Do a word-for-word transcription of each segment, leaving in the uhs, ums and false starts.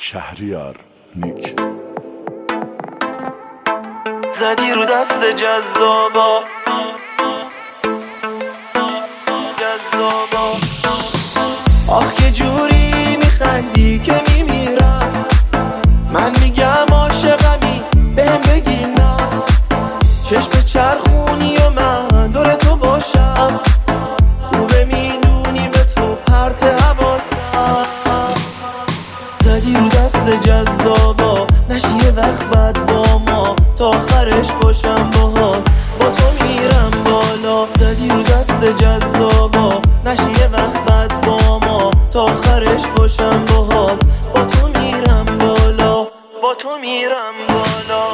شهریار نیک زدی رو دست جذابا جذابا آخ که جوری میخندی که میمیرم. من میگم عاشقمی بهم بگی نه. چشم چرخونی و من دور تو باشم. خوبه میدونی به تو پرت حواسم. زدی رو دست جذابا نشی یه وقت بعد با ما تا آخرش باشم باهات با تو میرم بالا. زدی رو دست جذابا نشی یه وقت بعد با ما تا آخرش باشم باهات با تو میرم بالا با تو میرم بالا.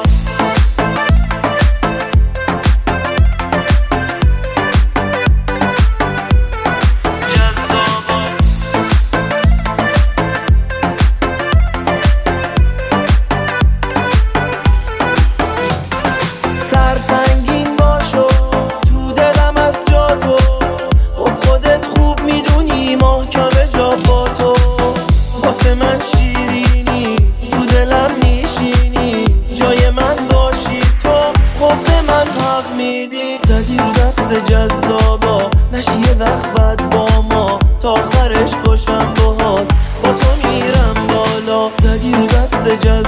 سرسنگین باشو تو دلم از جا تو. خب خودت خوب میدونی محکمه جا با تو. واسه من شیرینی تو دلم میشینی. جای من باشی تو خب به من حق میدی. زدی رو دست جذابا نشی یه وقت بعد با ما تا آخرش باشم باهات با تو میرم بالا. زدی رو دست جذابا